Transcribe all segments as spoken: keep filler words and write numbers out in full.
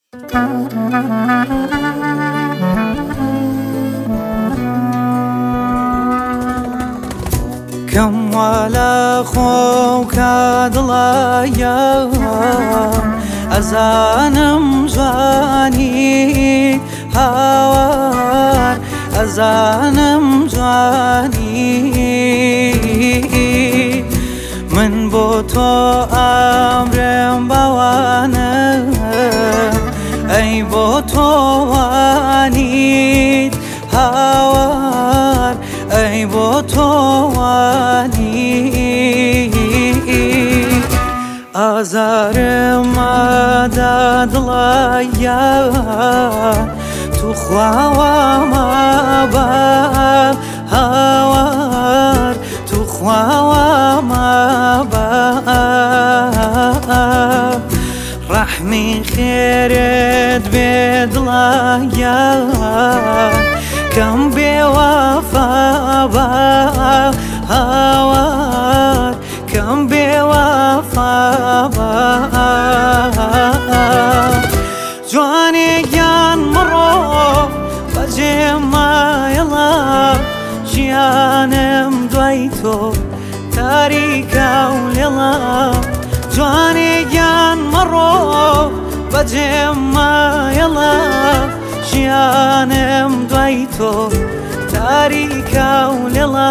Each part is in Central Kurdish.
کەم وا لە خۆم کە دڵایە ئەزانم جوانی هاوار ئەزانم جوانی من بۆ تۆ ئەمرم بەوانە ئەی بۆ تۆ وانیت هاوار ئەی بۆ تۆ وانیت ئازارم مەدە دڵایە توخواوە مەبە هاوار توخواوە مەبە ڕەحمی خێرت بێ دڵایە کەم بێوەفا بە هاوار کەم بێوەفا بە جوانێکیان مرۆڤ بەجێم مایەڵە ژیانم دوای تۆ تاریکە و لێڵە جوانێکیان مرۆڤ بەجێم مایەڵە ژیانم دوای تۆ تاریکە و لێڵە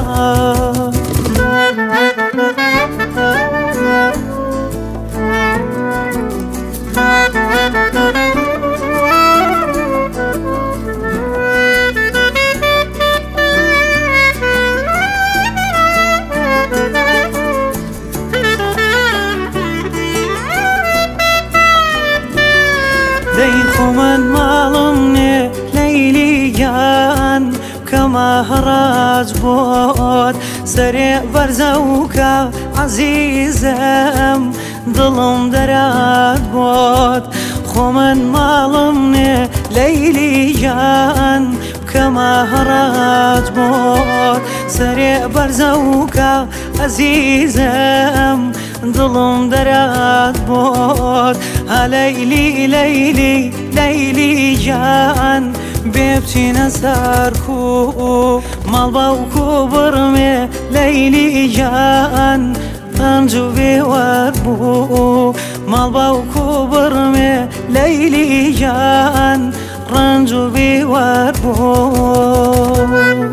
دەی خۆ من ماڵم نێ لەیلیان کەمە هەڕاج بۆت سەرێ بەرزەوکە عەزیزم دڵم دەرات بۆت خۆ من ماڵم نێ لەیلیان کەمە هەڕاج بۆت سەرێ بەرزەوکە عەزیزم دڵم دەرات بۆت ها لەیلی لەیلی لەیلی گیان بێ بچینە سەر کوو ماڵ باوکو بڕمێ لەیلی گیان ڕەنج و بێوەر بوو ماڵ باوکو بڕمێ لەیلی گیان ڕەنج و بێوەر بوو